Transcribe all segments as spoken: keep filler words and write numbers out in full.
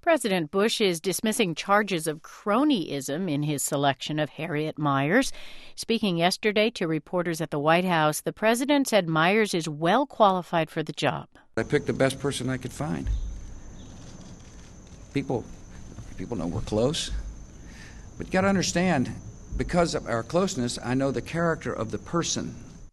President Bush is dismissing charges of cronyism in his selection of Harriet Miers. Speaking yesterday to reporters at the White House, the president said Miers is well qualified for the job. I picked the best person I could find. People, people know we're close. But you got to understand, because of our closeness, I know the character of the person.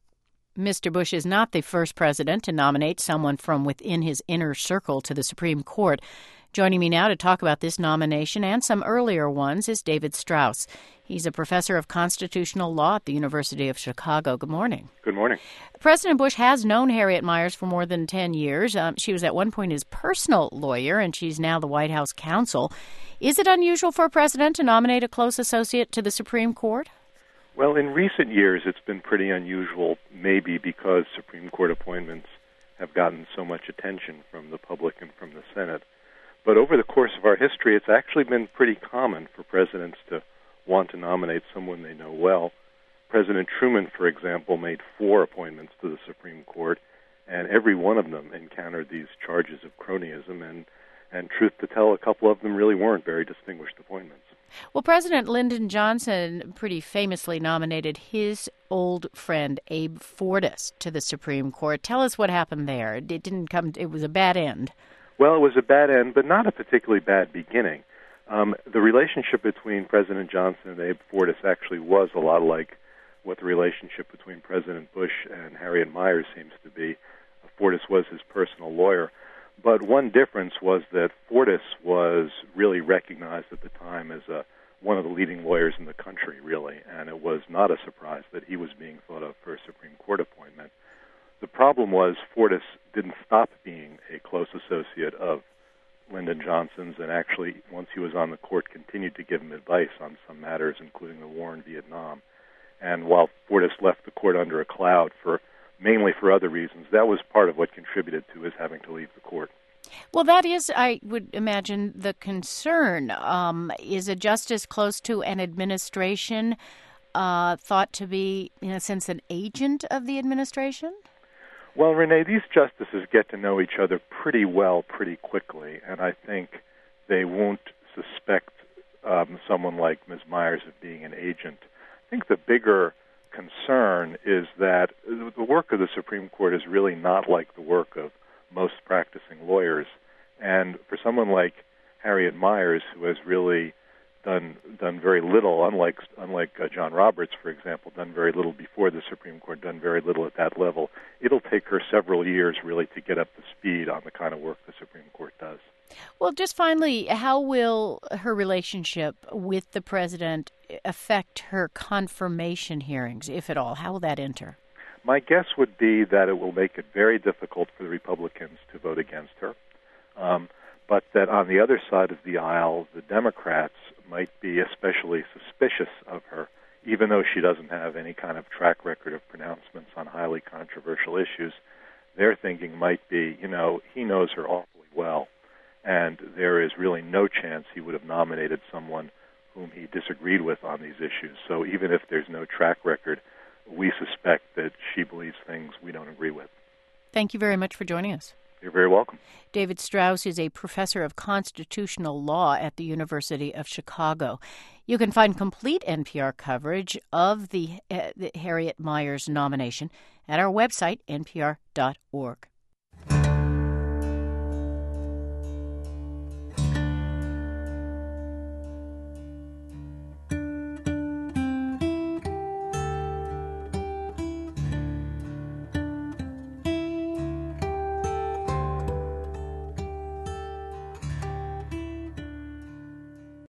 Mister Bush is not the first president to nominate someone from within his inner circle to the Supreme Court. Joining me now to talk about this nomination and some earlier ones is David Strauss. He's a professor of constitutional law at the University of Chicago. Good morning. Good morning. President Bush has known Harriet Miers for more than ten years. Um, she was at one point his personal lawyer, and she's now the White House counsel. Is it unusual for a president to nominate a close associate to the Supreme Court? Well, in recent years, it's been pretty unusual, maybe because Supreme Court appointments have gotten so much attention from the public and from the Senate. But over the course of our history, it's actually been pretty common for presidents to want to nominate someone they know well. President Truman, for example, made four appointments to the Supreme Court, and every one of them encountered these charges of cronyism, and, and truth to tell, a couple of them really weren't very distinguished appointments. Well, President Lyndon Johnson pretty famously nominated his old friend Abe Fortas to the Supreme Court. Tell us what happened there. It didn't come. It was a bad end. Well, it was a bad end, but not a particularly bad beginning. Um, the relationship between President Johnson and Abe Fortas actually was a lot like what the relationship between President Bush and Harriet Miers seems to be. Fortas was his personal lawyer. But one difference was that Fortas was really recognized at the time as a, one of the leading lawyers in the country, really, and it was not a surprise that he was being thought of for a Supreme Court appointment. The problem was Fortas didn't stop being a close associate of Lyndon Johnson's, and actually, once he was on the court, continued to give him advice on some matters, including the war in Vietnam. And while Fortas left the court under a cloud for mainly for other reasons, that was part of what contributed to his having to leave the court. Well, that is, I would imagine, the concern. Um, is a justice close to an administration uh, thought to be, in a sense, an agent of the administration? Well, Renee, these justices get to know each other pretty well pretty quickly, and I think they won't suspect um, someone like Miz Miers of being an agent. I think the bigger concern is that the work of the Supreme Court is really not like the work of most practicing lawyers. And for someone like Harriet Miers, who has really done done very little, unlike unlike uh, John Roberts, for example, done very little before the Supreme Court, done very little at that level, it'll take her several years really to get up to speed on the kind of work the Supreme Court does. Well, just finally, how will her relationship with the president affect her confirmation hearings, if at all? How will that enter? My guess would be that it will make it very difficult for the Republicans to vote against her, um, but that on the other side of the aisle, the Democrats might be especially suspicious of her, even though she doesn't have any kind of track record of pronouncements on highly controversial issues. Their thinking might be, you know, he knows her awfully well, and there is really no chance he would have nominated someone whom he disagreed with on these issues. So even if there's no track record, we suspect that she believes things we don't agree with. Thank you very much for joining us. You're very welcome. David Strauss is a professor of constitutional law at the University of Chicago. You can find complete N P R coverage of the, uh, the Harriet Miers nomination at our website, N P R dot org.